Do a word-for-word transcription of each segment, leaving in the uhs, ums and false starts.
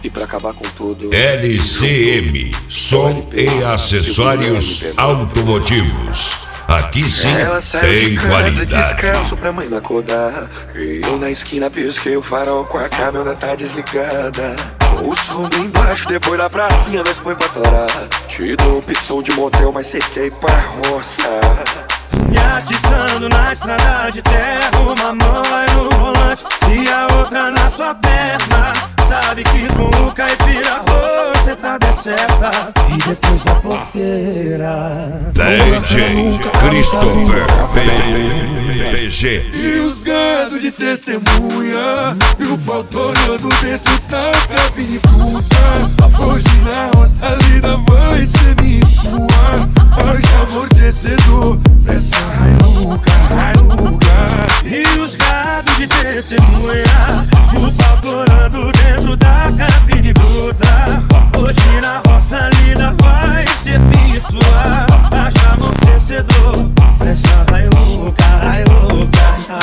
E pra acabar com tudo, L C M, som e acessórios automotivos. Aqui sim tem qualidade. Descanso pra mãe não acordar. E eu na esquina pisquei o farol com a câmera tá desligada. O som bem baixo, depois lá pra cima nós põe pra torar. Te dou opção de motel, mas cê quer ir pra roça. Me atiçando na estrada de terra, uma mão vai no volante e a outra na sua perna. Sabe que com o caipira você tá de certa. E depois da porteira D J Christopher P G. E os gado de testemunha, e o pau torando dentro da cabine puta. Hoje na roça a lida vai ser minha e sua. Hoje amortecedor dessa railuca, railuca. E os gado de testemunha, o pau torando dentro da cabine bruta. Hoje na roça a lida vai ser minha e sua. Acha amortecedor dessa railuca, railuca.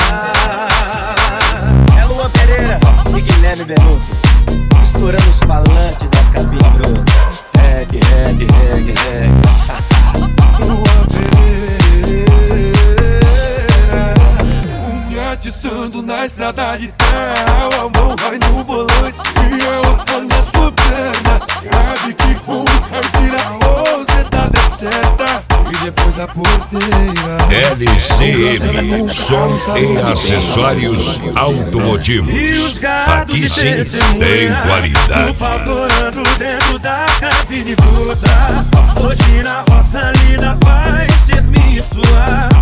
É Luan Pereira e Guilherme Benuto, misturando os falantes das cabines brutas. Reggae, reggae, reggae, reggae. Luan Pereira, me atiçando na estrada de terra. A mão vai no volante e a outra na sua perna. Sabe que com o caipira você tá de certa. E depois da porteira L C M, som e acessórios automotivos. Aqui sim tem o qualidade. pau torando dentro da cabine bruta. Hoje na roça linda vai ser minha e sua.